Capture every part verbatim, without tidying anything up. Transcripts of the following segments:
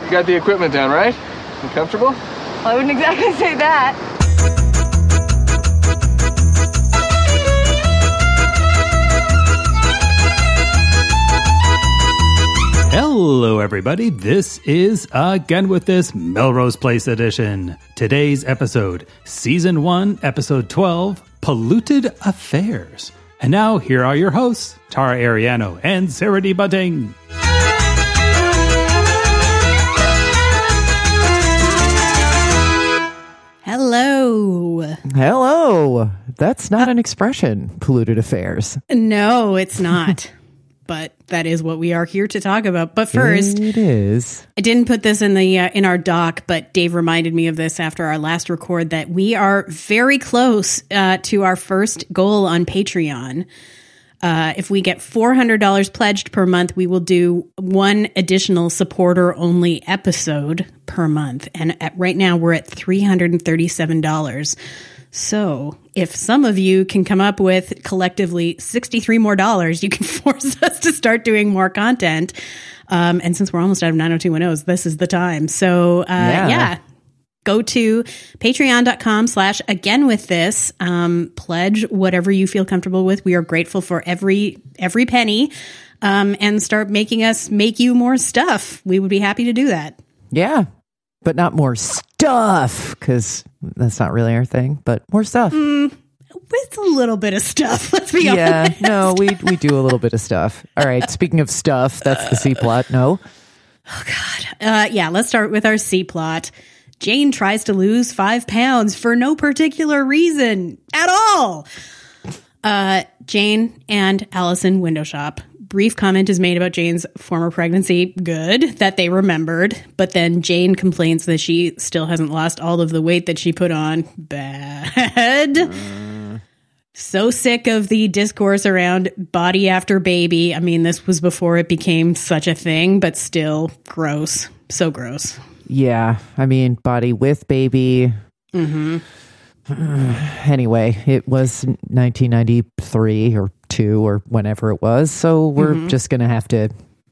You got the equipment down, right? You comfortable? Well, I wouldn't exactly say that. Hello, everybody. This is Again With This Melrose Place edition. Today's episode, Season one, Episode twelve, Polluted Affairs. And now, here are your hosts, Tara Ariano and Sarah D. Bunting. Hello. Hello. That's not an expression, polluted affairs. No, it's not. But that is what we are here to talk about. But first, it is. I didn't put this in the uh, in our doc, but Dave reminded me of this after our last record that we are very close uh, to our first goal on Patreon. Uh, if we get four hundred dollars pledged per month, we will do one additional supporter-only episode per month. And at, right now, we're at three hundred thirty-seven dollars. So if some of you can come up with collectively sixty-three more dollars, you can force us to start doing more content. Um, and since we're almost out of nine oh two one ohs, this is the time. So uh, yeah. yeah. Go to patreon.com slash again with this. Um, pledge whatever you feel comfortable with. We are grateful for every every penny. Um, and start making us make you more stuff. We would be happy to do that. Yeah. But not more stuff, because that's not really our thing, but more stuff. Mm, with a little bit of stuff, let's be yeah, honest. Yeah, no, we we do a little bit of stuff. All right, speaking of stuff, that's the C-plot, no? Oh, God. Uh, yeah, let's start with our C-plot. Jane tries to lose five pounds for no particular reason at all. Uh, Jane and Allison window shop. Brief comment is made about Jane's former pregnancy. Good that they remembered. But then Jane complains that she still hasn't lost all of the weight that she put on. Bad. Uh. So sick of the discourse around body after baby. I mean, this was before it became such a thing, but still gross. So gross. Yeah. I mean, body with baby. Mm-hmm. Anyway, it was nineteen ninety-three or two or whenever it was, so we're mm-hmm. just gonna have to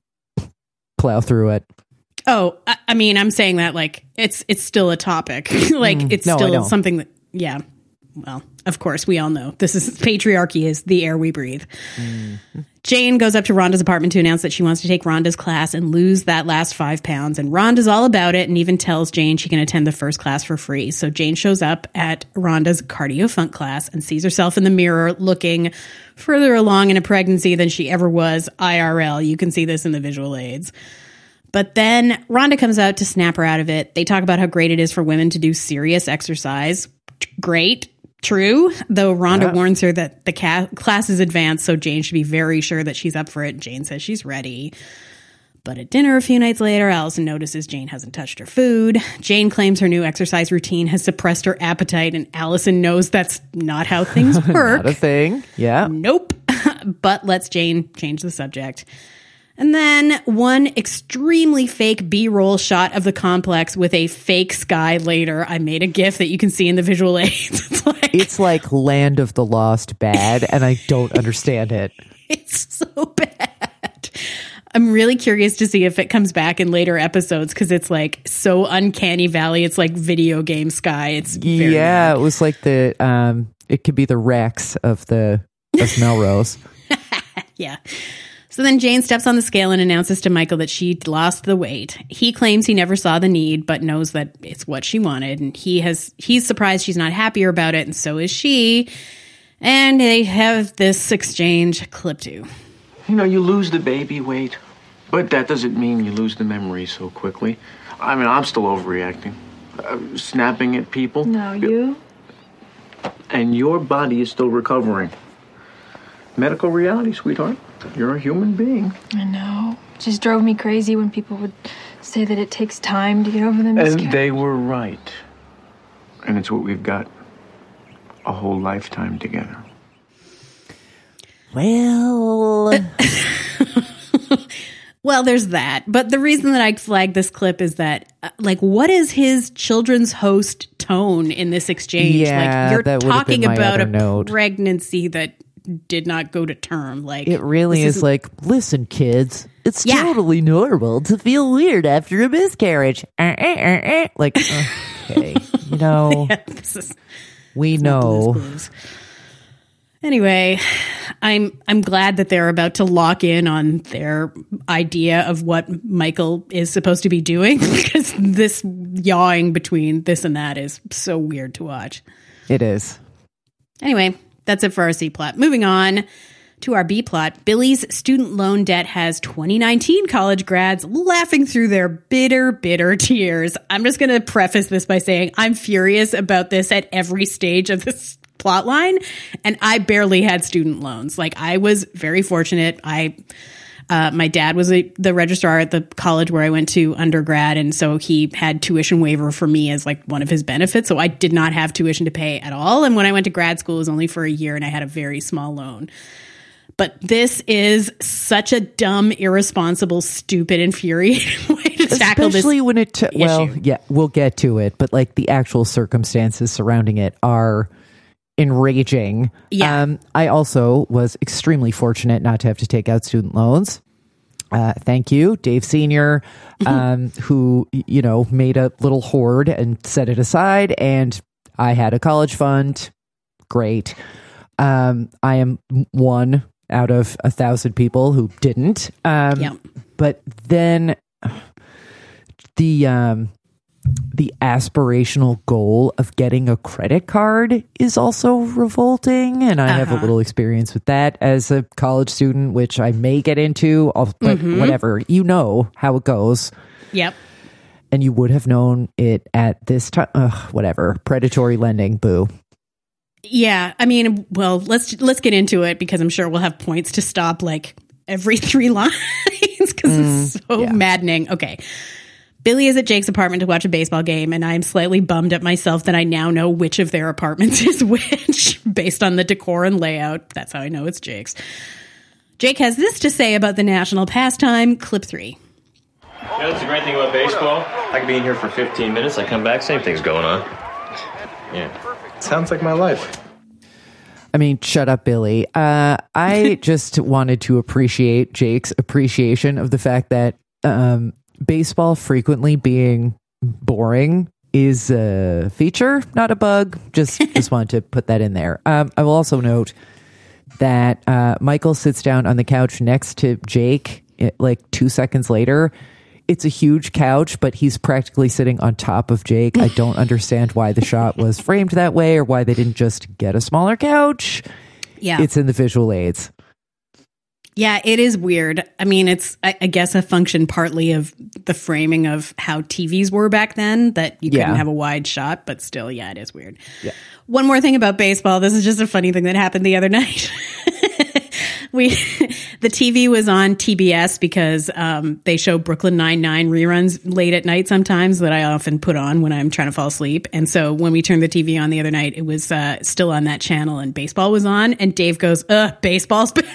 plow through it. Oh, I, I mean, I'm saying that like it's it's still a topic, like mm, it's no, still something that, yeah. Well, of course, we all know this is patriarchy is the air we breathe. Mm-hmm. Jane goes up to Rhonda's apartment to announce that she wants to take Rhonda's class and lose that last five pounds. And Rhonda's all about it and even tells Jane she can attend the first class for free. So Jane shows up at Rhonda's cardio funk class and sees herself in the mirror looking further along in a pregnancy than she ever was I R L. You can see this in the visual aids. But then Rhonda comes out to snap her out of it. They talk about how great it is for women to do serious exercise. Great. True, though Rhonda yeah. warns her that the ca- class is advanced, so Jane should be very sure that she's up for it. Jane says she's ready. But at dinner a few nights later, Allison notices Jane hasn't touched her food. Jane claims her new exercise routine has suppressed her appetite, and Allison knows that's not how things work. Not a thing, yeah. Nope. But lets Jane change the subject. And then one extremely fake B-roll shot of the complex with a fake sky later. I made a GIF that you can see in the visual aids. It's like, it's like Land of the Lost bad, and I don't understand it. It's so bad. I'm really curious to see if it comes back in later episodes because it's like so uncanny valley. It's like video game sky. It's very yeah, bad. It was like the um, it could be the Rex of the of Melrose. Yeah. So then Jane steps on the scale and announces to Michael that she'd lost the weight. He claims he never saw the need, but knows that it's what she wanted. And he has he's surprised she's not happier about it, and so is she. And they have this exchange clip to. You know, you lose the baby weight, but that doesn't mean you lose the memory so quickly. I mean, I'm still overreacting. Uh, snapping at people. No, you? And your body is still recovering. Medical reality, sweetheart. You're a human being. I know. It just drove me crazy when people would say that it takes time to get over the miscarriage. And they were right. And it's what we've got. A whole lifetime together. Well... Well, there's that. But the reason that I flagged this clip is that, uh, like, what is his children's host tone in this exchange? Yeah, like, you're that talking about a note. pregnancy that did not go to term. Like, it really is like, listen, kids, It's Yeah. totally normal to feel weird after a miscarriage. Uh, uh, uh, uh. Like, okay, you know, Yeah, this is we Blues know. Clues. Anyway, I'm I'm glad that they're about to lock in on their idea of what Michael is supposed to be doing, because this yawing between this and that is so weird to watch. It is. Anyway, that's it for our C plot. Moving on to our B plot. Billy's student loan debt has twenty nineteen college grads laughing through their bitter, bitter tears. I'm just going to preface this by saying I'm furious about this at every stage of this plot line, and I barely had student loans. Like, I was very fortunate. I uh, my dad was a, the registrar at the college where I went to undergrad, and so he had tuition waiver for me as like one of his benefits. So I did not have tuition to pay at all. And when I went to grad school, it was only for a year, and I had a very small loan. But this is such a dumb, irresponsible, stupid, infuriating way to tackle this. Especially when it, t- well, issue. yeah, we'll get to it, but like the actual circumstances surrounding it are enraging. Yeah. Um, I also was extremely fortunate not to have to take out student loans. Uh, thank you, Dave Senior, um, who, you know, made a little hoard and set it aside, and I had a college fund. Great. Um, I am one out of a thousand people who didn't. Um, Yeah. But then the um, the aspirational goal of getting a credit card is also revolting, and I have a Uh-huh. little experience with that as a college student, which I may get into. I'll, but Mm-hmm. whatever, you know how it goes, Yep. and you would have known it at this time. Ugh, whatever, predatory lending, boo. Yeah, I mean, well, let's let's get into it, because I'm sure we'll have points to stop like every three lines, because it's so yeah. maddening. Okay. Billy is at Jake's apartment to watch a baseball game, and I'm slightly bummed at myself that I now know which of their apartments is which based on the decor and layout. That's how I know it's Jake's. Jake has this to say about the national pastime. Clip three. You know, that's the great thing about baseball. I could be in here for fifteen minutes. I come back, same thing's going on. Yeah. Sounds like my life. I mean, shut up, Billy. Uh, I just wanted to appreciate Jake's appreciation of the fact that um, baseball frequently being boring is a feature, not a bug. Just just wanted to put that in there. Um, I will also note that uh, Michael sits down on the couch next to Jake it, like two seconds later. It's a huge couch, but he's practically sitting on top of Jake. I don't understand why the shot was framed that way, or why they didn't just get a smaller couch. Yeah. It's in the visual aids. Yeah, it is weird. I mean, it's, I, I guess, a function partly of the framing of how T Vs were back then, that you couldn't Yeah. have a wide shot, but still, yeah, it is weird. Yeah. One more thing about baseball. This is just a funny thing that happened the other night. we, the T V was on T B S because um, they show Brooklyn Nine-Nine reruns late at night sometimes, that I often put on when I'm trying to fall asleep. And so when we turned the T V on the other night, it was uh, still on that channel, and baseball was on, and Dave goes, uh, baseball's back.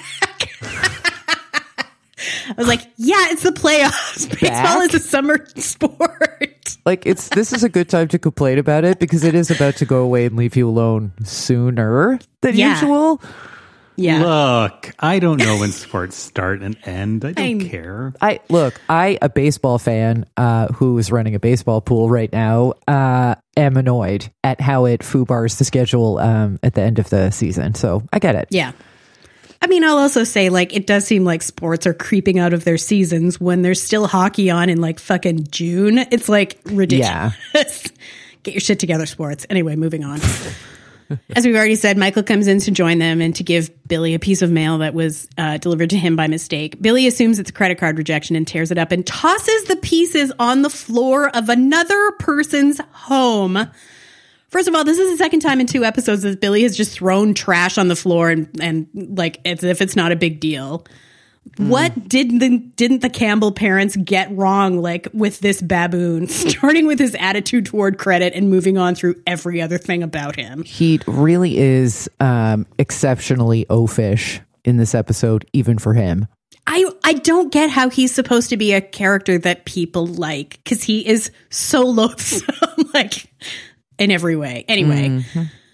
I was like, yeah, it's the playoffs. Baseball is a summer sport. Like, it's this is a good time to complain about it, because it is about to go away and leave you alone sooner than Yeah. usual. Yeah. Look, I don't know when sports start and end. I don't I- care. I look, I, a baseball fan uh, who is running a baseball pool right now, uh, am annoyed at how it foobars the schedule um, at the end of the season. So I get it. Yeah. I mean, I'll also say, like, it does seem like sports are creeping out of their seasons when there's still hockey on in, like, fucking June. It's, like, ridiculous. Yeah. Get your shit together, sports. Anyway, moving on. As we've already said, Michael comes in to join them and to give Billy a piece of mail that was uh, delivered to him by mistake. Billy assumes it's a credit card rejection and tears it up and tosses the pieces on the floor of another person's home. First of all, this is the second time in two episodes that Billy has just thrown trash on the floor and, and like, as if it's not a big deal. Mm. What did the, didn't the Campbell parents get wrong, like, with this baboon, starting with his attitude toward credit and moving on through every other thing about him? He really is um, exceptionally oafish in this episode, even for him. I, I don't get how he's supposed to be a character that people like, because he is so loathsome, like, in every way. Anyway. Mm-hmm.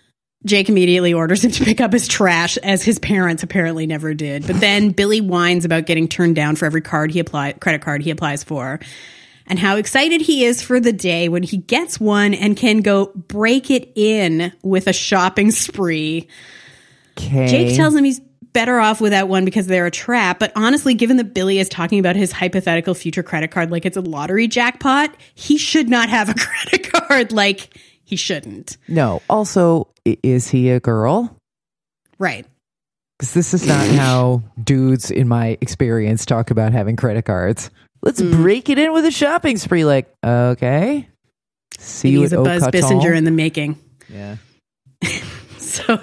Jake immediately orders him to pick up his trash, as his parents apparently never did. But then Billy whines about getting turned down for every card he apply, credit card he applies for, and how excited he is for the day when he gets one and can go break it in with a shopping spree. Okay. Jake tells him he's better off without one because they're a trap. But honestly, given that Billy is talking about his hypothetical future credit card like it's a lottery jackpot, he should not have a credit card. Like, he shouldn't. No. Also, i- is he a girl? Right. Because this is not how dudes, in my experience, talk about having credit cards. Let's Mm. break it in with a shopping spree. Like, okay. See you He's at a Buzz Au Coton. Bissinger in the making. Yeah. So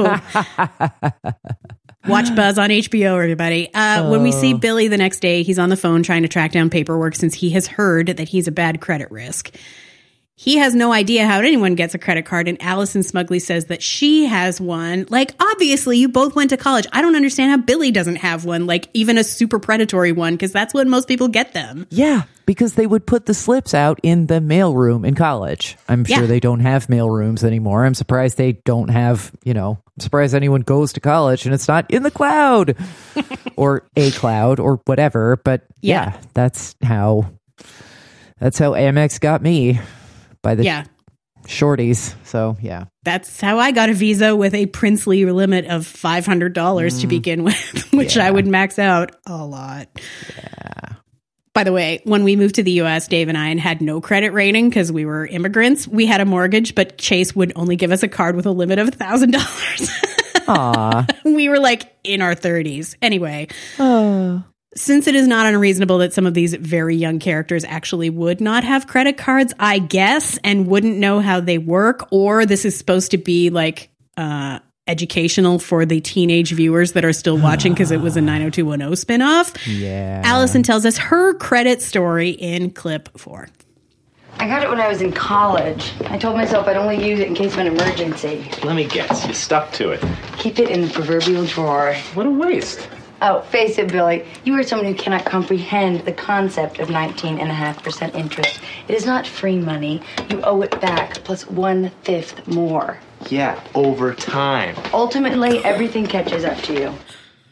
watch Buzz on H B O, everybody. Uh, When we see Billy the next day, he's on the phone trying to track down paperwork since he has heard that he's a bad credit risk. He has no idea how anyone gets a credit card, and Allison smugly says that she has one. Like, obviously, you both went to college. I don't understand how Billy doesn't have one, like even a super predatory one, because that's when most people get them. Yeah, because they would put the slips out in the mailroom in college. I'm sure Yeah. they don't have mailrooms anymore. I'm surprised they don't have, you know, I'm surprised anyone goes to college and it's not in the cloud or a cloud or whatever. But yeah, Yeah. that's how, that's how Amex got me by the Yeah. shorties. So yeah. That's how I got a Visa with a princely limit of five hundred dollars to begin with, which Yeah. I would max out a lot. Yeah. By the way, when we moved to the U S, Dave and I and had no credit rating because we were immigrants. We had a mortgage, but Chase would only give us a card with a limit of one thousand dollars. Aw. We were like in our thirties. Anyway, since it is not unreasonable that some of these very young characters actually would not have credit cards, I guess, and wouldn't know how they work, or this is supposed to be like uh, educational for the teenage viewers that are still watching because it was a nine oh two one oh spinoff. Yeah. Allison tells us her credit story in clip four. I got it when I was in college. I told myself I'd only use it in case of an emergency. Let me guess, you stuck to it. Keep it in the proverbial drawer. What a waste. Oh, face it, Billy. You are someone who cannot comprehend the concept of nineteen point five percent interest. It is not free money. You owe it back, plus one-fifth more. Yeah, over time. Ultimately, everything catches up to you.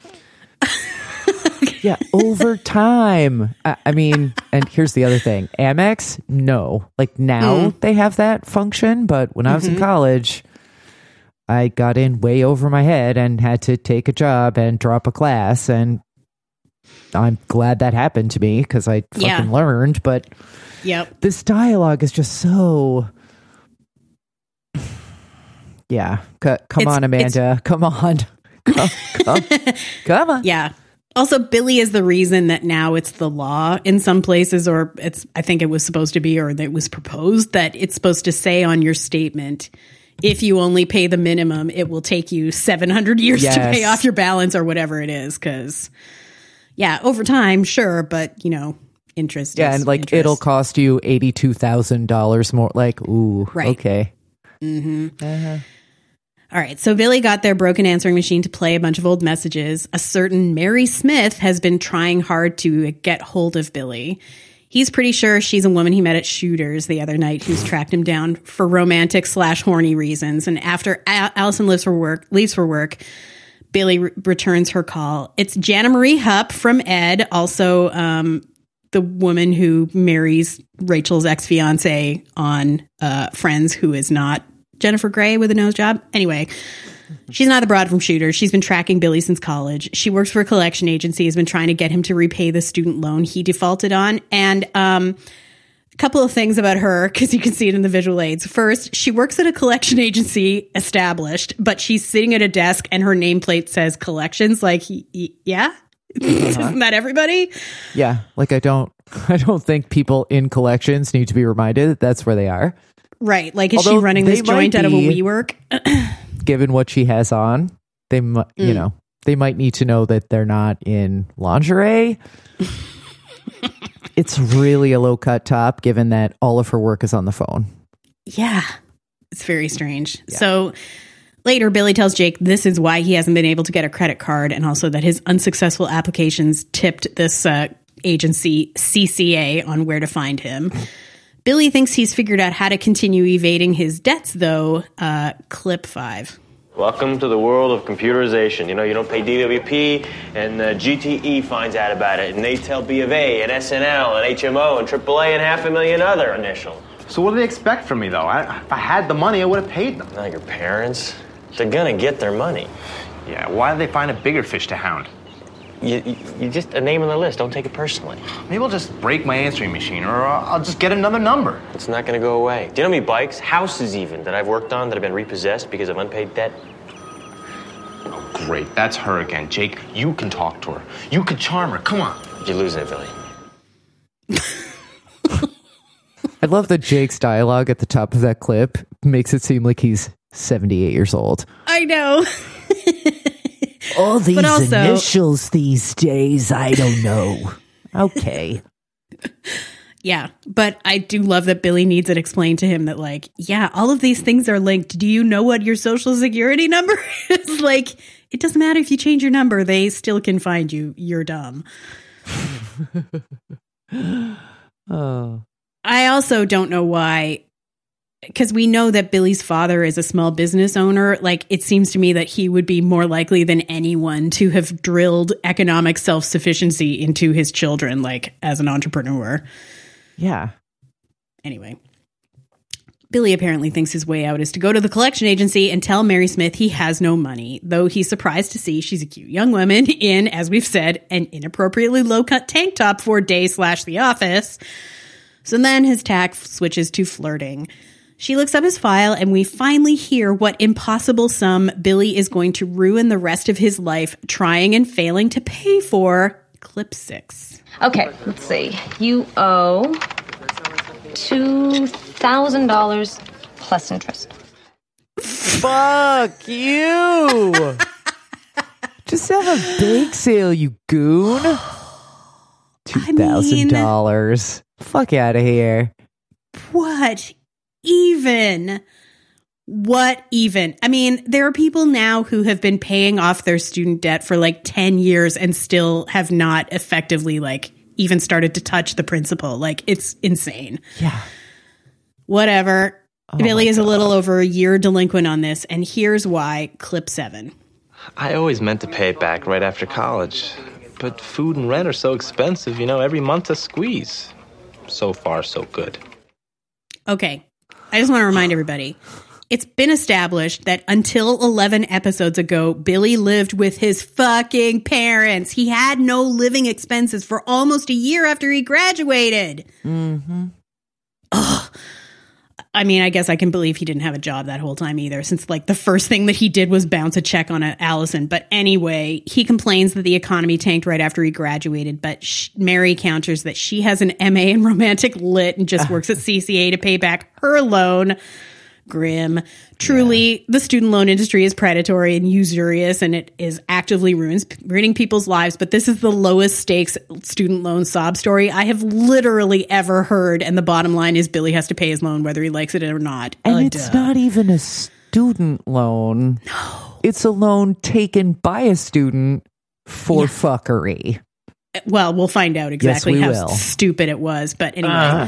Yeah, over time. I, I mean, and here's the other thing. Amex, no. Like now they have that function, but when I was in college, I got in way over my head and had to take a job and drop a class, and I'm glad that happened to me because I fucking Yeah. learned, but Yep. this dialogue is just so... Yeah. C- come It's- on, Amanda. Come on. Come, come, come on. Yeah. Also, Billy is the reason that now it's the law in some places, or it's, I think it was supposed to be, or that it was proposed that it's supposed to say on your statement, if you only pay the minimum, it will take you seven hundred years to Yes. pay off your balance or whatever it is. Cause yeah, over time, sure. But you know, interest. Yeah, is and like interest. it'll cost you eighty-two thousand dollars more. Like, ooh, Right. okay. All right, so Billy got their broken answering machine to play a bunch of old messages. A certain Mary Smith has been trying hard to get hold of Billy. He's pretty sure she's a woman he met at Shooters the other night who's tracked him down for romantic slash horny reasons. And after A- Allison leaves for work, leaves for work, Billy re- returns her call. It's Jana Marie Hupp from Ed, also um, the woman who marries Rachel's ex-fiance on uh, Friends, who is not Jennifer Grey with a nose job. Anyway, she's not the broad from Shooters. She's been tracking Billy since college. She works for a collection agency, has been trying to get him to repay the student loan he defaulted on. And um, a couple of things about her, because you can see it in the visual aids. First, she works at a collection agency established, but she's sitting at a desk and her nameplate says collections. Like, y- y- yeah? Isn't that everybody? Yeah, like I don't, I don't think people in collections need to be reminded that that's where they are. Right. Like, is Although she running they this joint might out of a be- WeWork? Given what she has on, they, mu- you know, they might need to know that they're not in lingerie. It's really a low cut top, given that all of her work is on the phone. Yeah, it's very strange. So later, Billy tells Jake this is why he hasn't been able to get a credit card, and also that his unsuccessful applications tipped this uh, agency, C C A, on where to find him. Billy thinks he's figured out how to continue evading his debts, though. Uh, clip five. Welcome to the world of computerization. You know, you don't pay D W P, and uh, G T E finds out about it, and they tell B of A, and S N L, and H M O, and triple A, and half a million other initials. So what do they expect from me, though? I, if I had the money, I would have paid them. Not your parents. They're gonna get their money. Yeah, why do they find a bigger fish to hound? You, you, you just a name on the list. Don't take it personally. Maybe I'll just break my answering machine, or I'll just get another number. It's not gonna go away. Do you know how many bikes, houses even, that I've worked on that have been repossessed because of unpaid debt? Oh, great. That's her again. Jake, you can talk to her. You can charm her. Come on. You're losing it, Billy. I love that Jake's dialogue at the top of that clip makes it seem like he's seventy-eight years old. I know. All these But also- initials these days, I don't know. Okay. Yeah, but I do love that Billy needs it explained to him that, like, yeah, all of these things are linked. Do you know what your social security number is? Like, it doesn't matter if you change your number. They still can find you. You're dumb. Oh. I also don't know why, because we know that Billy's father is a small business owner. Like, it seems to me that he would be more likely than anyone to have drilled economic self-sufficiency into his children, like, as an entrepreneur. Yeah. Anyway, Billy apparently thinks his way out is to go to the collection agency and tell Mary Smith he has no money, though he's surprised to see she's a cute young woman in, as we've said, an inappropriately low-cut tank top for day slash the office. So then his tack switches to flirting. She looks up his file, and we finally hear what impossible sum Billy is going to ruin the rest of his life trying and failing to pay for. Clip six. Okay, let's see. You owe two thousand dollars plus interest. Fuck you! Just have a bake sale, you goon. two thousand dollars. Fuck out of here. What even? What even? I mean, there are people now who have been paying off their student debt for like ten years and still have not effectively like even started to touch the principal. Like, it's insane. Yeah. Whatever. Oh Billy is God. a little over a year delinquent on this, and here's why. Clip seven. I always meant to pay it back right after college. But food and rent are so expensive, you know, every month's a squeeze. So far, so good. Okay. I just want to remind everybody. It's been established that until eleven episodes ago, Billy lived with his fucking parents. He had no living expenses for almost a year after he graduated. Mm-hmm. Ugh. I mean, I guess I can believe he didn't have a job that whole time either, since like the first thing that he did was bounce a check on a Allison. But anyway, he complains that the economy tanked right after he graduated, but sh- Mary counters that she has an M A in romantic lit and just works at C C A to pay back her loan. Grim. Truly, yeah. The student loan industry is predatory and usurious, and it is actively ruins, ruining people's lives. But this is the lowest stakes student loan sob story I have literally ever heard. And the bottom line is Billy has to pay his loan whether he likes it or not. And uh, it's duh. not even a student loan. No. It's a loan taken by a student for yeah. fuckery. Well, we'll find out exactly yes, how will. stupid it was. But anyway. Uh.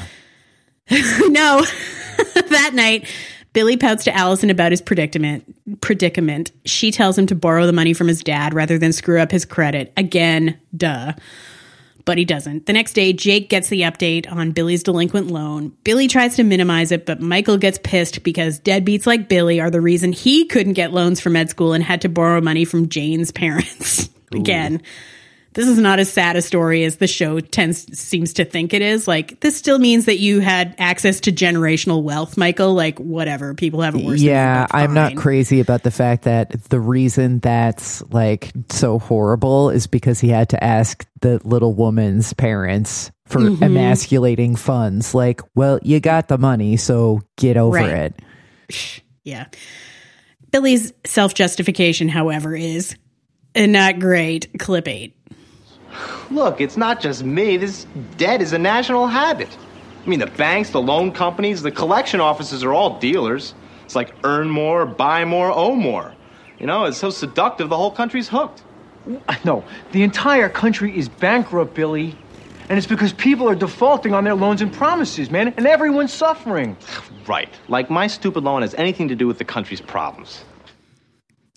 No. That night, Billy pouts to Allison about his predicament. Predicament. She tells him to borrow the money from his dad rather than screw up his credit. Again, duh. But he doesn't. The next day, Jake gets the update on Billy's delinquent loan. Billy tries to minimize it, but Michael gets pissed because deadbeats like Billy are the reason he couldn't get loans for med school and had to borrow money from Jane's parents. Again, this is not as sad a story as the show tends seems to think it is. Like, this still means that you had access to generational wealth, Michael. Like, whatever. People have it worse. Yeah, than you, I'm not crazy about the fact that the reason that's like so horrible is because he had to ask the little woman's parents for mm-hmm. emasculating funds. Like, well, you got the money, so get over right. it. Yeah. Billy's self-justification, however, is not great. Clip eight. Look, it's not just me. This debt is a national habit. I mean, the banks, the loan companies, the collection offices are all dealers. It's like earn more, buy more, owe more. You know, it's so seductive, the whole country's hooked. No, the entire country is bankrupt, Billy. And it's because people are defaulting on their loans and promises, man, and everyone's suffering. Right. Like my stupid loan has anything to do with the country's problems.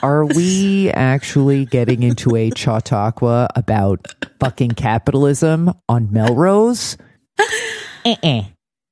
are we actually getting into a Chautauqua about fucking capitalism on Melrose? Uh-uh.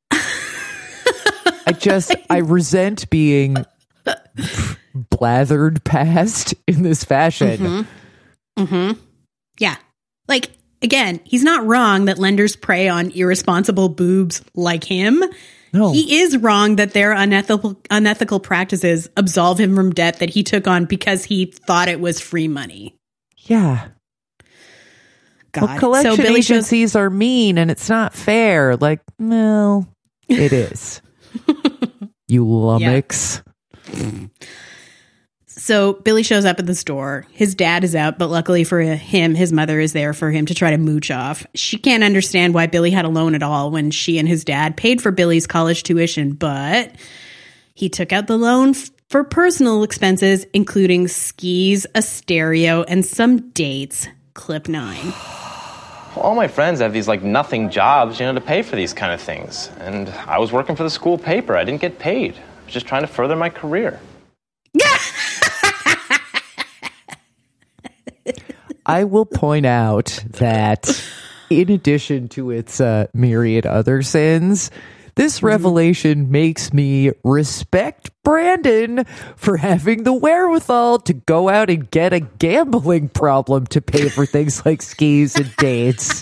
I just, I resent being blathered past in this fashion. Mm-hmm. Mm-hmm. Yeah. Like, again, he's not wrong that lenders prey on irresponsible boobs like him. No. He is wrong that their unethical unethical practices absolve him from debt that he took on because he thought it was free money. Yeah. God. Well, collection so Billy agencies shows- are mean and it's not fair. Like, well, it is. You lummox. Yeah. So Billy shows up at the store. His dad is out, but luckily for him, his mother is there for him to try to mooch off. She can't understand why Billy had a loan at all when she and his dad paid for Billy's college tuition, but he took out the loan f- for personal expenses, including skis, a stereo, and some dates. Clip nine. All my friends have these, like, nothing jobs, you know, to pay for these kind of things. And I was working for the school paper. I didn't get paid. I was just trying to further my career. I will point out that in addition to its uh, myriad other sins, this revelation makes me respect Brandon for having the wherewithal to go out and get a gambling problem to pay for things like skis and dates.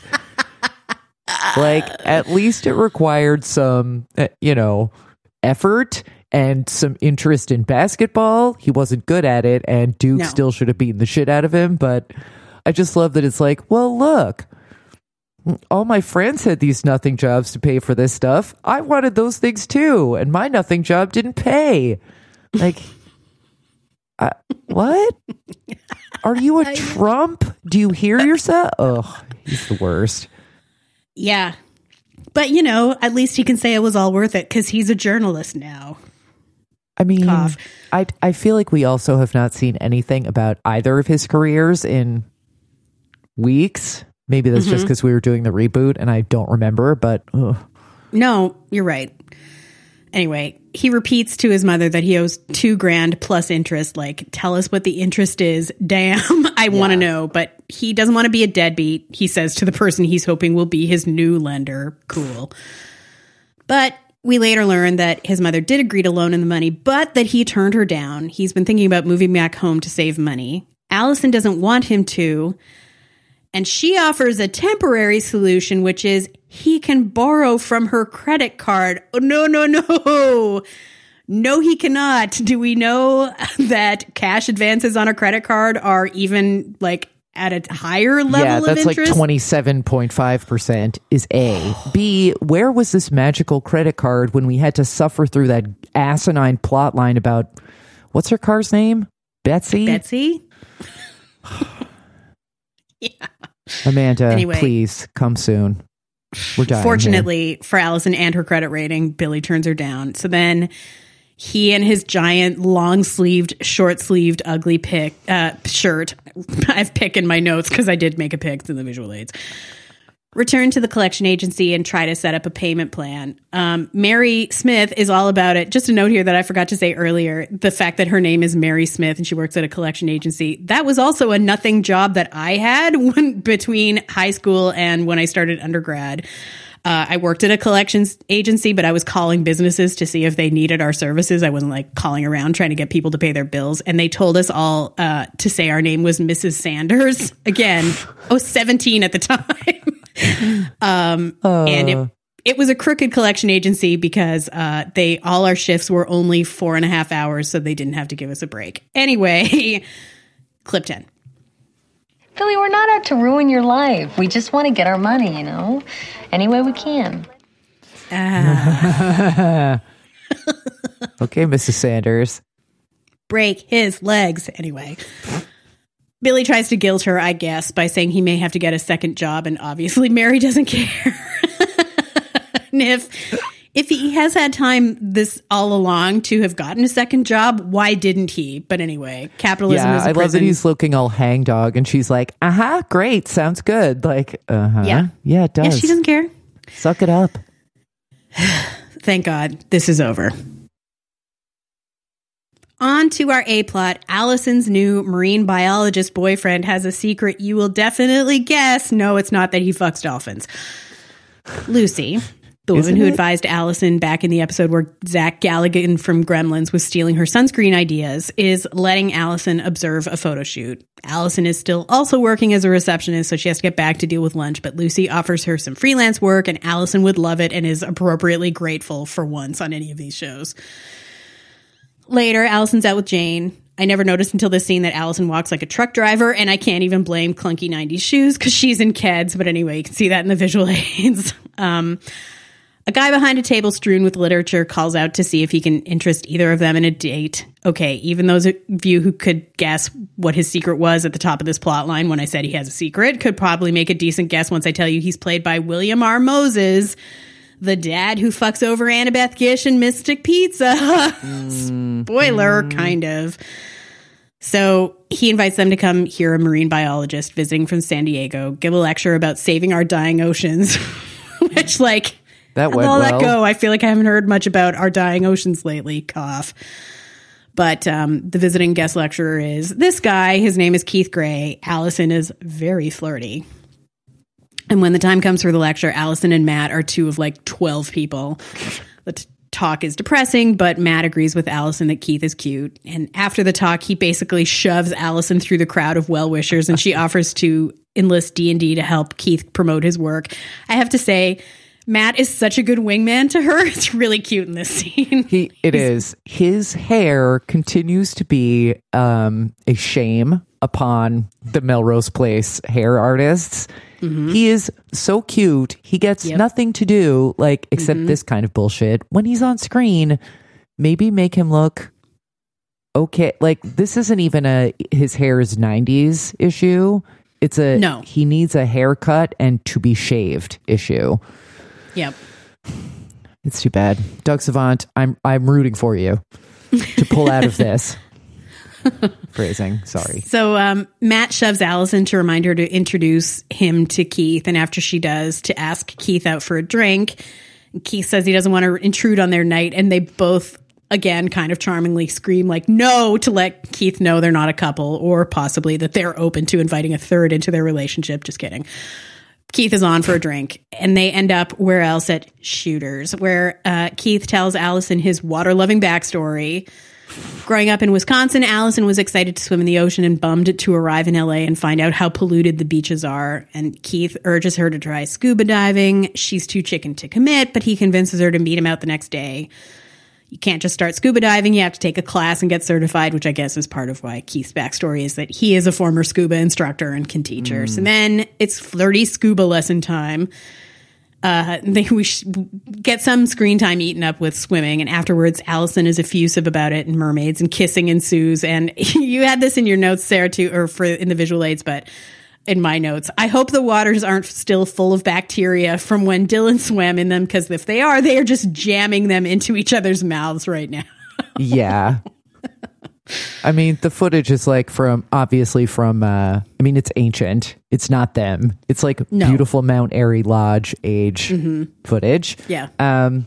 Like, at least it required some, uh, you know, effort and some interest in basketball. He wasn't good at it, and Duke No. still should have beaten the shit out of him, but I just love that it's like, well, look, all my friends had these nothing jobs to pay for this stuff. I wanted those things too, and my nothing job didn't pay. Like, uh, what? Are you a Trump? Do you hear yourself? Oh, he's the worst. Yeah. But, you know, at least he can say it was all worth it because he's a journalist now. I mean, Cough. I I feel like we also have not seen anything about either of his careers in weeks. Maybe that's Mm-hmm. just because we were doing the reboot and I don't remember, but ugh. No, you're right. Anyway, he repeats to his mother that he owes two grand plus interest. Like, tell us what the interest is. Damn, I want to know. But he doesn't want to be a deadbeat, he says to the person he's hoping will be his new lender. Cool. But we later learn that his mother did agree to loan him the money, but that he turned her down. He's been thinking about moving back home to save money. Allison doesn't want him to. And she offers a temporary solution, which is he can borrow from her credit card. Oh, no, no, no. No, he cannot. Do we know that cash advances on a credit card are even like at a higher level yeah, of that's interest? like twenty-seven point five percent is A. B, where was this magical credit card when we had to suffer through that asinine plot line about, what's her car's name? Betsy? Betsy? Yeah. Amanda, Anyway. please come soon. We're dying. Fortunately for Allison and her credit rating, Billy turns her down. So then he and his giant, long-sleeved, short-sleeved, ugly pick uh, shirt, I have pick in my notes because I did make a pic in the visual aids, return to the collection agency and try to set up a payment plan. Um, Mary Smith is all about it. Just a note here that I forgot to say earlier, the fact that her name is Mary Smith and she works at a collection agency. That was also a nothing job that I had when, between high school and when I started undergrad. Uh, I worked at a collections agency, but I was calling businesses to see if they needed our services. I wasn't like calling around trying to get people to pay their bills. And they told us all uh, to say our name was Missus Sanders. Again, I was seventeen at the time. um, Uh. And it, it was a crooked collection agency because uh, they all our shifts were only four and a half hours, so they didn't have to give us a break. Anyway, clip ten. Billy, we're not out to ruin your life. We just want to get our money, you know, any way we can. Uh, Okay, Missus Sanders. break his legs. Anyway, Billy tries to guilt her, I guess, by saying he may have to get a second job, and obviously Mary doesn't care. And if if he has had time this all along to have gotten a second job, why didn't he? But anyway, capitalism Yeah, is a I love that prison. he's looking all hangdog and she's like, uh-huh, great, sounds good. Like, uh-huh. Yeah. Yeah, it does. Yeah, she doesn't care. Suck it up. Thank God this is over. On to our A-plot. Allison's new marine biologist boyfriend has a secret you will definitely guess. No, it's not that he fucks dolphins. Lucy, the woman Isn't who it? advised Allison back in the episode where Zach Galligan from Gremlins was stealing her sunscreen ideas, is letting Allison observe a photo shoot. Allison is still also working as a receptionist, so she has to get back to deal with lunch, but Lucy offers her some freelance work, and Allison would love it and is appropriately grateful for once on any of these shows. Later, Allison's out with Jane. I never noticed until this scene that Allison walks like a truck driver, and I can't even blame clunky nineties shoes because she's in Keds, but anyway, you can see that in the visual aids. um... A guy behind a table strewn with literature calls out to see if he can interest either of them in a date. Okay, even those of you who could guess what his secret was at the top of this plot line when I said he has a secret could probably make a decent guess once I tell you he's played by William R. Moses, the dad who fucks over Annabeth Gish and Mystic Pizza. Mm. Spoiler, Mm. kind of. So he invites them to come hear a marine biologist visiting from San Diego give a lecture about saving our dying oceans, which, like... That I'll went let well. that go. I feel like I haven't heard much about our dying oceans lately. Cough. But um, the visiting guest lecturer is this guy. His name is Keith Gray. Allison is very flirty. And when the time comes for the lecture, Allison and Matt are two of like twelve people. The t- talk is depressing, but Matt agrees with Allison that Keith is cute. And after the talk, he basically shoves Allison through the crowd of well-wishers, and she offers to enlist D and D to help Keith promote his work. I have to say, Matt is such a good wingman to her. It's really cute in this scene. He, it is. His hair continues to be um, a shame upon the Melrose Place hair artists. Mm-hmm. He is so cute. He gets yep. nothing to do, like, except mm-hmm. this kind of bullshit. When he's on screen, maybe make him look okay. Like, this isn't even a his hair is nineties issue. It's a, no. he needs a haircut and to be shaved issue. Yep. It's too bad. Doug Savant, I'm I'm rooting for you to pull out of this. Phrasing, sorry. So um, Matt shoves Allison to remind her to introduce him to Keith, and after she does, to ask Keith out for a drink. Keith says he doesn't want to intrude on their night, and they both, again, kind of charmingly scream like no to let Keith know they're not a couple, or possibly that they're open to inviting a third into their relationship. Just kidding. Keith is on for a drink, and they end up where else? At Shooters, where uh, Keith tells Allison his water-loving backstory. Growing up in Wisconsin, Allison was excited to swim in the ocean and bummed to arrive in L A and find out how polluted the beaches are. And Keith urges her to try scuba diving. She's too chicken to commit, but he convinces her to meet him out the next day. You can't just start scuba diving. You have to take a class and get certified, which I guess is part of why Keith's backstory is that he is a former scuba instructor and can teach her. Mm. So then it's flirty scuba lesson time. Uh, they, we sh- get some screen time eaten up with swimming, and afterwards Allison is effusive about it, and mermaids and kissing ensues. And you had this in your notes, Sarah, too, or for in the visual aids, but in my notes, I hope the waters aren't still full of bacteria from when Dylan swam in them, because if they are, they are just jamming them into each other's mouths right now. Yeah. I mean, the footage is like from, obviously from, uh, I mean, it's ancient. It's not them. It's like no. beautiful Mount Airy Lodge age mm-hmm. footage. Yeah. Um,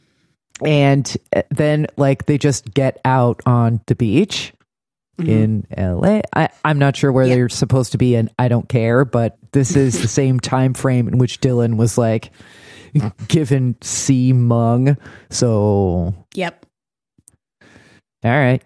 and then like they just get out on the beach mm-hmm. in L A. I, I'm not sure where yeah. they're supposed to be, and I don't care, but this is the same time frame in which Dylan was like given sea mung. So. Yep. All right.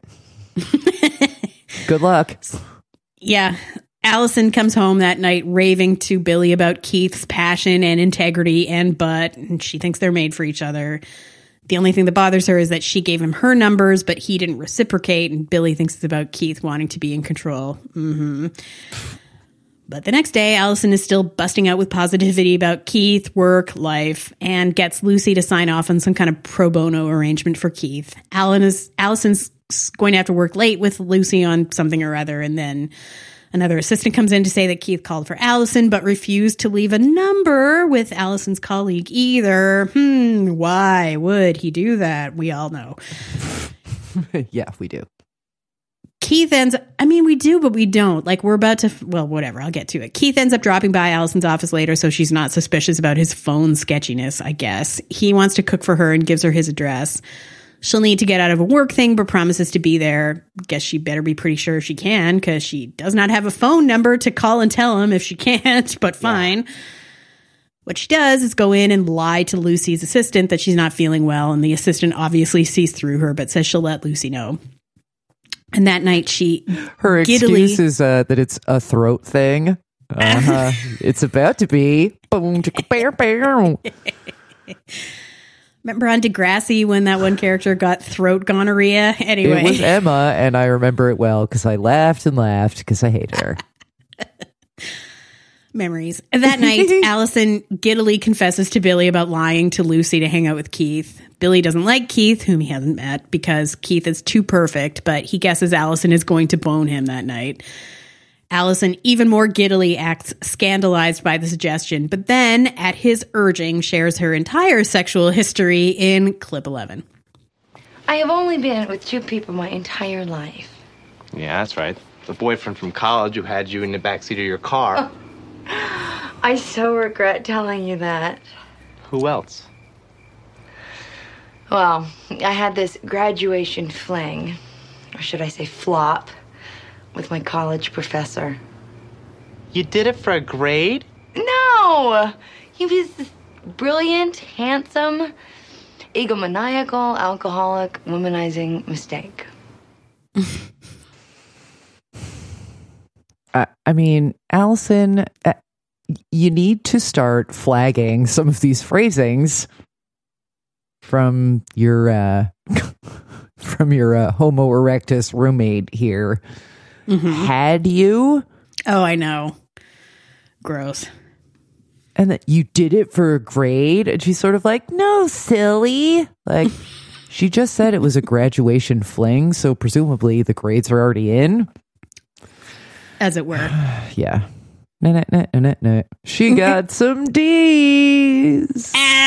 Good luck. Yeah. Allison comes home that night raving to Billy about Keith's passion and integrity and butt, and she thinks they're made for each other. The only thing that bothers her is that she gave him her numbers, but he didn't reciprocate, and Billy thinks it's about Keith wanting to be in control. Mm-hmm. But the next day, Allison is still busting out with positivity about Keith, work, life, and gets Lucy to sign off on some kind of pro bono arrangement for Keith. Alan is, Allison's going to have to work late with Lucy on something or other, and then another assistant comes in to say that Keith called for Allison, but refused to leave a number with Allison's colleague either. Hmm, why would he do that? We all know. Yeah, we do. Keith ends I mean, we do, but we don't. Like, we're about to, well, whatever, I'll get to it. Keith ends up dropping by Allison's office later, so she's not suspicious about his phone sketchiness, I guess. He wants to cook for her and gives her his address. She'll need to get out of a work thing, but promises to be there. Guess she better be pretty sure she can, because she does not have a phone number to call and tell him if she can't, but fine. Yeah. What she does is go in and lie to Lucy's assistant that she's not feeling well, and the assistant obviously sees through her, but says she'll let Lucy know. And that night she Her giddily, excuse is uh, that it's a throat thing. Uh-huh. It's about to be. Boom, chicka, bear, bear. Remember on Degrassi when that one character got throat gonorrhea? Anyway. It was Emma, and I remember it well because I laughed and laughed because I hated her. Memories. That night, Allison giddily confesses to Billy about lying to Lucy to hang out with Keith. Billy doesn't like Keith, whom he hasn't met, because Keith is too perfect, but he guesses Allison is going to bone him that night. Allison even more giddily acts scandalized by the suggestion, but then, at his urging, shares her entire sexual history in clip eleven. I have only been with two people my entire life. Yeah, that's right. The boyfriend from college who had you in the backseat of your car. Oh. I so regret telling you that. Who else? Well, I had this graduation fling, or should I say flop, with my college professor. You did it for a grade? No! He was this brilliant, handsome, egomaniacal, alcoholic, womanizing mistake. Uh, I mean, Allison, uh, you need to start flagging some of these phrasings from your uh, from your uh, Homo erectus roommate here. Mm-hmm. Had you? Oh, I know. Gross. And that you did it for a grade? And she's sort of like, no, silly. Like, she just said it was a graduation fling, so presumably the grades are already in. As it were. Yeah. No, no, no, no, no. She got some D's.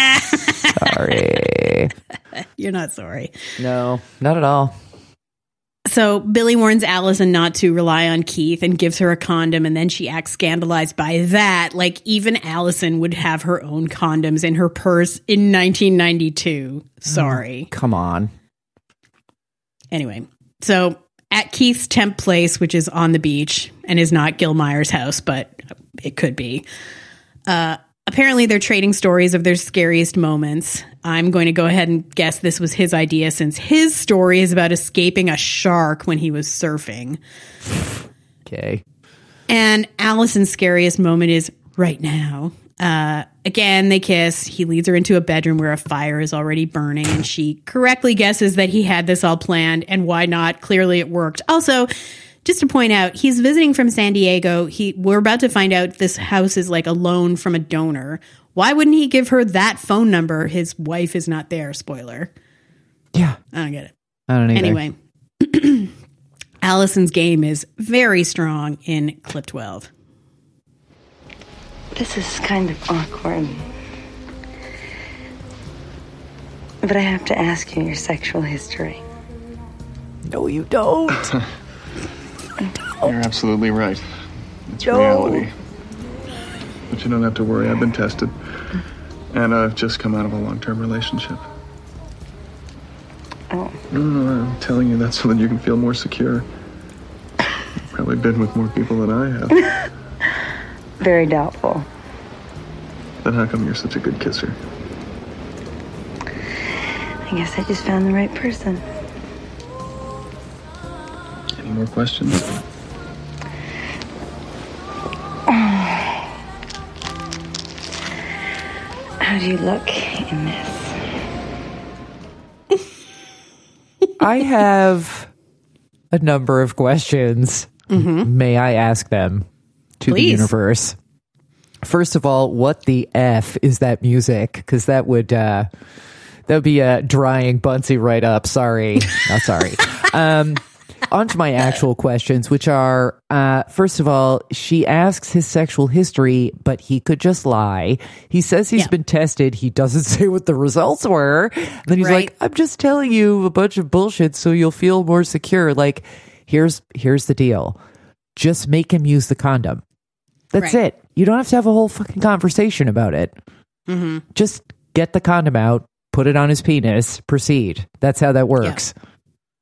Sorry. You're not sorry. No, not at all. So Billy warns Allison not to rely on Keith and gives her a condom, and then she acts scandalized by that. Like, even Allison would have her own condoms in her purse in nineteen ninety-two. Sorry. Oh, come on. Anyway, so at Keith's temp place, which is on the beach and is not Gil Meyer's house, but it could be. Uh, apparently, they're trading stories of their scariest moments. I'm going to go ahead and guess this was his idea, since his story is about escaping a shark when he was surfing. Okay. And Allison's scariest moment is right now. Uh, again, they kiss. He leads her into a bedroom where a fire is already burning, and she correctly guesses that he had this all planned, and why not? Clearly it worked. Also, just to point out, he's visiting from San Diego. He we're about to find out this house is like a loan from a donor. Why wouldn't he give her that phone number? His wife is not there. Spoiler. Yeah. I don't get it. I don't either. Anyway, Allison's game is very strong in clip twelve. This is kind of awkward. But I have to ask you your sexual history. No, you don't. You're absolutely right. It's No. reality. But you don't have to worry. I've been tested. And I've just come out of a long-term relationship. Oh. No, I'm telling you that so that you can feel more secure. You've probably been with more people than I have. Very doubtful. Then how come you're such a good kisser? I guess I just found the right person. Any more questions? How do you look in this? I have a number of questions. Mm-hmm. May I ask them to Please. the universe? First of all, what the F is that music? Because that would uh, that would be uh, drying Bunsey right up. Sorry, not sorry. Um, on to my actual questions, which are, uh, first of all, she asks his sexual history, but he could just lie. He says he's Yeah. been tested. He doesn't say what the results were. And then he's Right. like, I'm just telling you a bunch of bullshit so you'll feel more secure. Like, here's here's the deal. Just make him use the condom. That's Right. it. You don't have to have a whole fucking conversation about it. Mm-hmm. Just get the condom out put it on his penis, proceed. That's how that works. Yeah.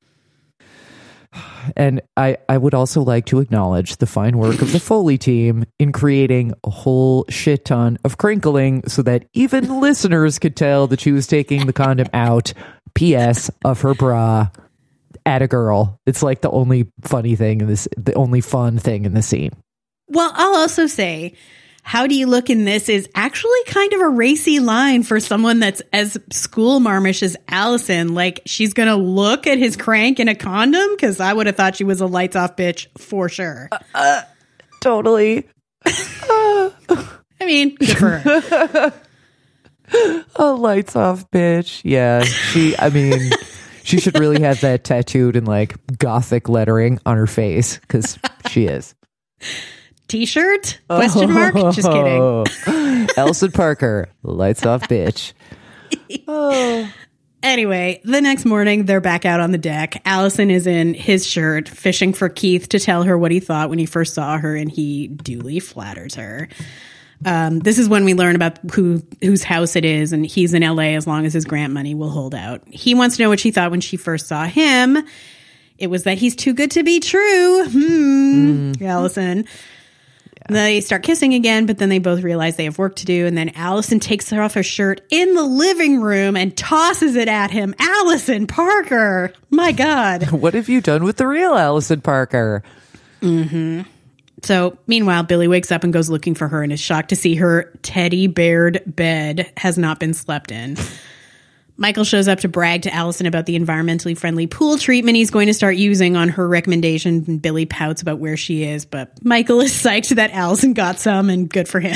And I, I would also like to acknowledge the fine work of the Foley team in creating a whole shit ton of crinkling so that even listeners could tell that she was taking the condom out, P S, of her bra at a girl. It's like the only funny thing in this, the only fun thing in the scene. Well, I'll also say, how do you look in this is actually kind of a racy line for someone that's as school marmish as Allison. Like, she's going to look at his crank in a condom? Because I would have thought she was a lights off bitch for sure. Uh, uh, totally. I mean, good for her. A lights off bitch. Yeah, she, I mean, she should really have that tattooed in like gothic lettering on her face because she is. T-shirt? Question mark? Just kidding. Allison Parker, lights off bitch. Oh. Anyway, the next morning, they're back out on the deck. Allison is in his shirt, fishing for Keith to tell her what he thought when he first saw her, and he duly flatters her. Um, this is when we learn about who whose house it is, and he's in L A as long as his grant money will hold out. He wants to know what she thought when she first saw him. It was that he's too good to be true. Hmm, mm. Allison. They start kissing again, but then they both realize they have work to do. And then Allison takes off her shirt in the living room and tosses it at him. Allison Parker. My God. What have you done with the real Allison Parker? Mm-hmm. So meanwhile, Billy wakes up and goes looking for her and is shocked to see her teddy beared bed has not been slept in. Michael shows up to brag to Allison about the environmentally friendly pool treatment he's going to start using on her recommendation. And Billy pouts about where she is, but Michael is psyched that Allison got some, and good for him.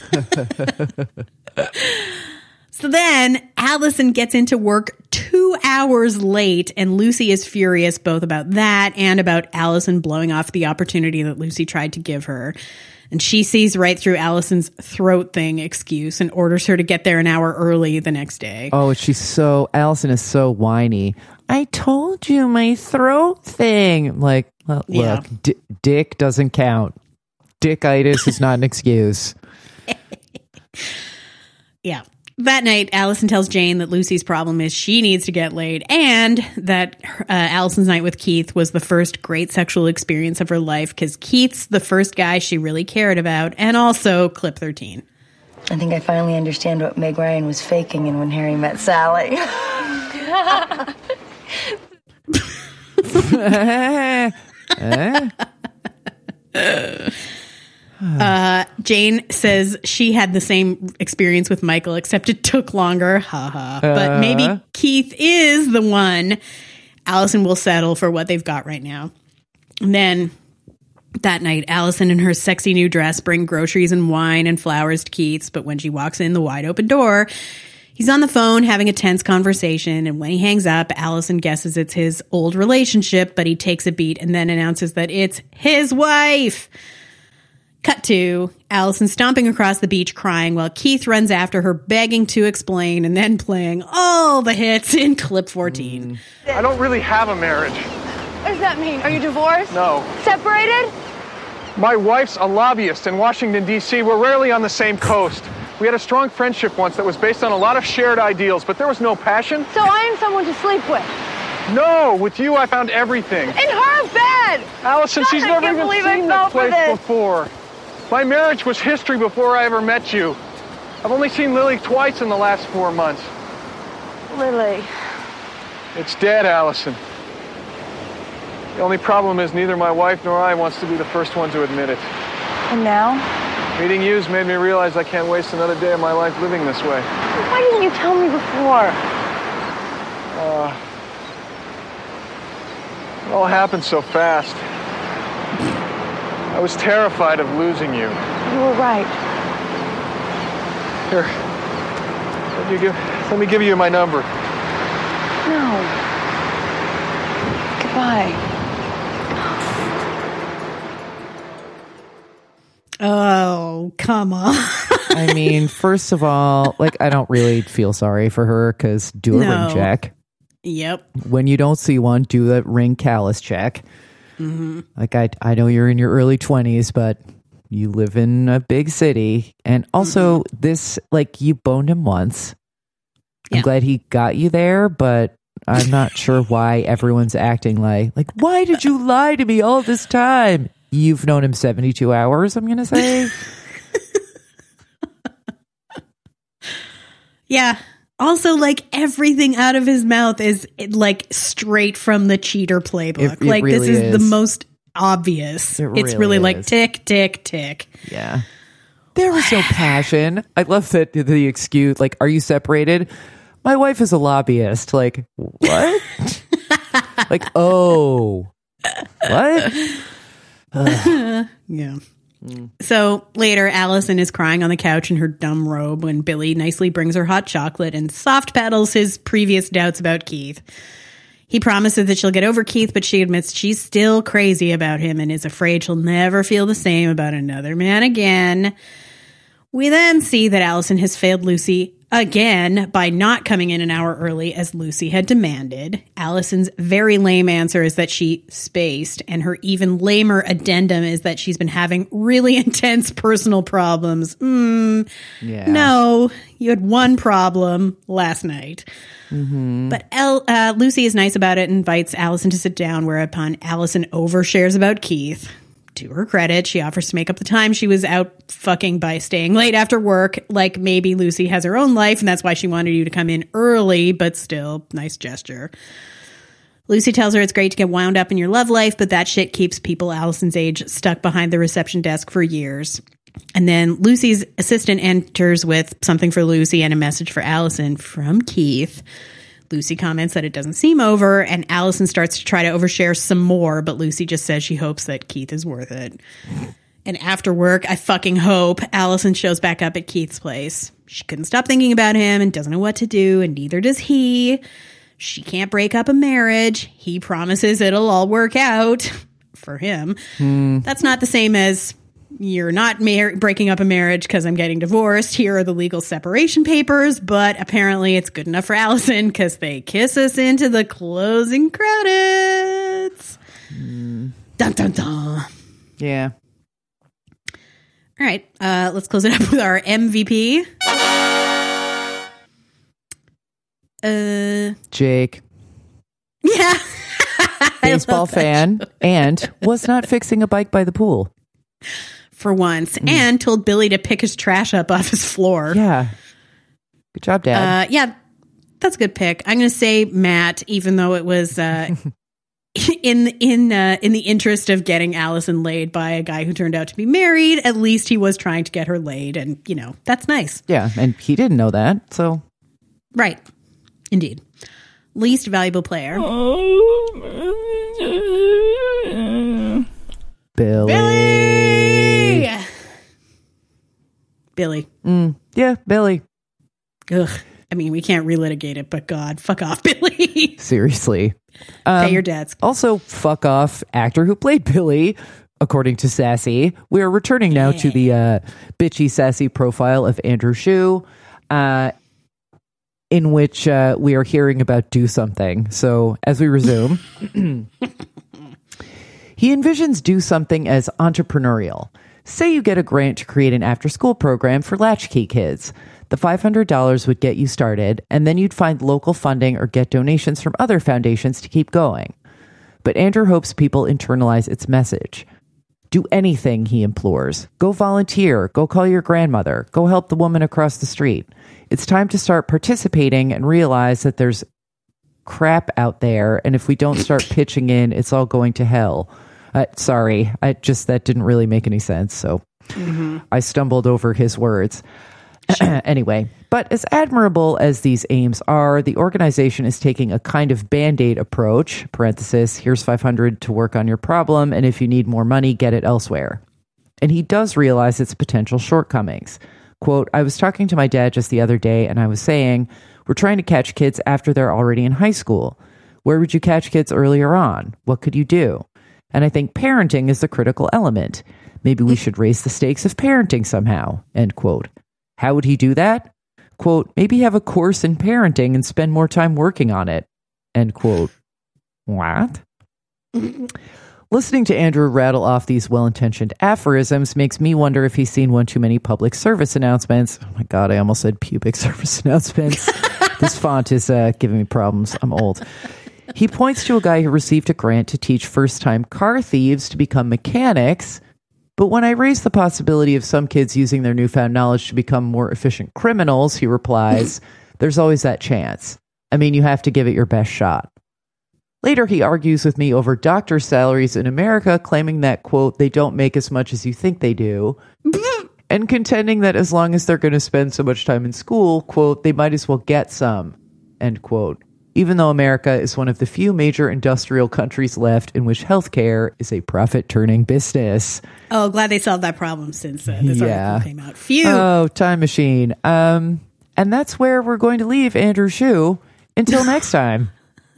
So then Allison gets into work two hours late, and Lucy is furious both about that and about Allison blowing off the opportunity that Lucy tried to give her. And she sees right through Allison's throat thing excuse and orders her to get there an hour early the next day. Oh, she's so, Allison is so whiny. I told you my throat thing. Like, well, Yeah. look, d- dick doesn't count. Dickitis is not an excuse. Yeah. That night, Allison tells Jane that Lucy's problem is she needs to get laid, and that uh, Allison's night with Keith was the first great sexual experience of her life because Keith's the first guy she really cared about, and also Clip thirteen. I think I finally understand what Meg Ryan was faking in When Harry Met Sally. Uh, Jane says she had the same experience with Michael, except it took longer. Ha ha. But Uh. maybe Keith is the one. Allison will settle for what they've got right now. And then that night, Allison in her sexy new dress bring groceries and wine and flowers to Keith's. But when she walks in the wide open door, he's on the phone having a tense conversation. And when he hangs up, Allison guesses it's his old relationship, but he takes a beat and then announces that it's his wife. Cut to Allison stomping across the beach crying while Keith runs after her begging to explain and then playing all the hits in Clip fourteen. I don't really have a marriage. What does that mean? Are you divorced? No. Separated? My wife's a lobbyist in Washington, D C We're rarely on the same coast. We had a strong friendship once that was based on a lot of shared ideals, but there was no passion. So I am someone to sleep with. No, with you I found everything. In her bed! Allison, God, she's I never can't even believe I seen fell this for place this. before. My marriage was history before I ever met you. I've only seen Lily twice in the last four months. Lily. It's dead, Allison. The only problem is neither my wife nor I wants to be the first one to admit it. And now? Meeting you's made me realize I can't waste another day of my life living this way. Why didn't you tell me before? Uh, it all happened so fast. I was terrified of losing you. You were right. Here, let me give, let me give you my number. No. Goodbye. Oh, come on. I mean, first of all, like, I don't really feel sorry for her because do a No. ring check. Yep. When you don't see one, do a ring callus check. Mm-hmm. Like, I, I know you're in your early twenties, but you live in a big city. And also, mm-hmm. this, like, you boned him once. I'm glad he got you there, but I'm not sure why everyone's acting like, like, why did you lie to me all this time? You've known him seventy-two hours, I'm going to say. Yeah. Also, like, everything out of his mouth is like straight from the cheater playbook. It- it like, really this is, is. the most obvious. It it's really really like is. tick, tick, tick. Yeah. There was no passion. I love that the excuse, like, are you separated? My wife is a lobbyist. Like, what? Like, oh, what? Yeah. So later, Allison is crying on the couch in her dumb robe when Billy nicely brings her hot chocolate and soft pedals his previous doubts about Keith. He promises that she'll get over Keith, but she admits she's still crazy about him and is afraid she'll never feel the same about another man again. We then see that Allison has failed Lucy again by not coming in an hour early as Lucy had demanded. Allison's very lame answer is that she spaced, and her even lamer addendum is that she's been having really intense personal problems. Mm, Yeah. No, you had one problem last night. Mm-hmm. But El, uh, Lucy is nice about it and invites Allison to sit down, whereupon Allison overshares about Keith. To her credit, she offers to make up the time she was out fucking by staying late after work. Like maybe Lucy has her own life and that's why she wanted you to come in early, but still, nice gesture. Lucy tells her it's great to get wound up in your love life, but that shit keeps people Allison's age stuck behind the reception desk for years. And then Lucy's assistant enters with something for Lucy and a message for Allison from Keith. Lucy comments that it doesn't seem over, and Allison starts to try to overshare some more, but Lucy just says she hopes that Keith is worth it. And after work, I fucking hope Allison shows back up at Keith's place. She couldn't stop thinking about him and doesn't know what to do, and neither does he. She can't break up a marriage. He promises it'll all work out for him. Hmm. That's not the same as you're not mar- breaking up a marriage because I'm getting divorced. Here are the legal separation papers, but apparently it's good enough for Allison because they kiss us into the closing credits. Mm. Dun dun dun. Yeah. All right, uh, let's close it up with our M V P. Uh, Jake. Yeah. Baseball fan and was not fixing a bike by the pool. For once, and told Billy to pick his trash up off his floor. Yeah. Good job, Dad. Uh, yeah, that's a good pick. I'm going to say Matt, even though it was uh, in in uh, in the interest of getting Allison laid by a guy who turned out to be married. At least he was trying to get her laid, and you know that's nice. Yeah, and he didn't know that, so Right, indeed. Least valuable player. Billy. Billy. Billy. Mm, yeah, Billy. Ugh. I mean, we can't relitigate it, but God, fuck off, Billy. Seriously. Um, Pay your debts. Also, fuck off, actor who played Billy, according to Sassy. We are returning now to the uh, bitchy, sassy profile of Andrew Shue, uh, in which uh, we are hearing about Do Something. So, as we resume, he envisions Do Something as entrepreneurial. Say you get a grant to create an after-school program for latchkey kids. The five hundred dollars would get you started, and then you'd find local funding or get donations from other foundations to keep going. But Andrew hopes people internalize its message. Do anything, he implores. Go volunteer. Go call your grandmother. Go help the woman across the street. It's time to start participating and realize that there's crap out there, and if we don't start pitching in, it's all going to hell. Uh, sorry, I just that didn't really make any sense, so Mm-hmm. I stumbled over his words. Anyway, but as admirable as these aims are, the organization is taking a kind of Band-Aid approach, parenthesis, here's five hundred to work on your problem, and if you need more money, get it elsewhere. And he does realize its potential shortcomings. Quote, I was talking to my dad just the other day, and I was saying, we're trying to catch kids after they're already in high school. Where would you catch kids earlier on? What could you do? And I think parenting is the critical element. Maybe we should raise the stakes of parenting somehow, end quote. How would he do that? Quote, maybe have a course in parenting and spend more time working on it, end quote. What? Listening to Andrew rattle off these well-intentioned aphorisms makes me wonder if he's seen one too many public service announcements. Oh my God, I almost said pubic service announcements. This font is uh, giving me problems. I'm old. He points to a guy who received a grant to teach first-time car thieves to become mechanics. But when I raise the possibility of some kids using their newfound knowledge to become more efficient criminals, he replies, there's always that chance. I mean, you have to give it your best shot. Later, he argues with me over doctor salaries in America, claiming that, quote, they don't make as much as you think they do, and contending that as long as they're going to spend so much time in school, quote, they might as well get some, end quote. Even though America is one of the few major industrial countries left in which healthcare is a profit-turning business. Oh, glad they solved that problem since uh, this yeah. article came out. Phew. Oh, time machine. Um, and that's where we're going to leave Andrew Shue until next time.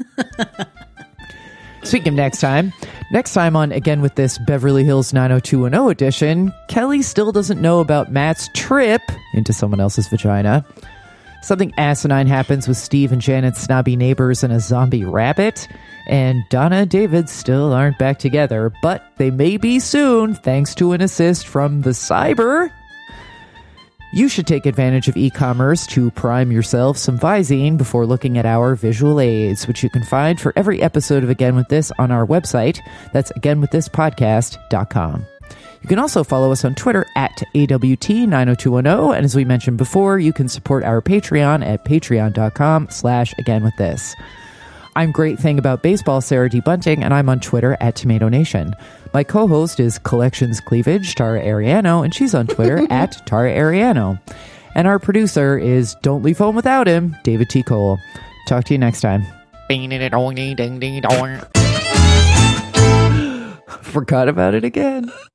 Speaking of next time, next time on Again with This Beverly Hills nine oh two one oh edition, Kelly still doesn't know about Matt's trip into someone else's vagina. Something asinine happens with Steve and Janet's snobby neighbors and a zombie rabbit. And Donna and David still aren't back together, but they may be soon thanks to an assist from the cyber. You should take advantage of e-commerce to prime yourself some Visine before looking at our visual aids, which you can find for every episode of Again With This on our website. That's again with this podcast dot com. You can also follow us on Twitter at A W T nine oh two one oh, and as we mentioned before, you can support our Patreon at patreon.com slash again with this. I'm Great Thing About Baseball, Sarah D. Bunting, and I'm on Twitter at Tomato Nation. My co-host is Collections Cleavage, Tara Ariano, and she's on Twitter at Tara Ariano. And our producer is Don't Leave Home Without Him, David T. Cole. Talk to you next time. Forgot about it again.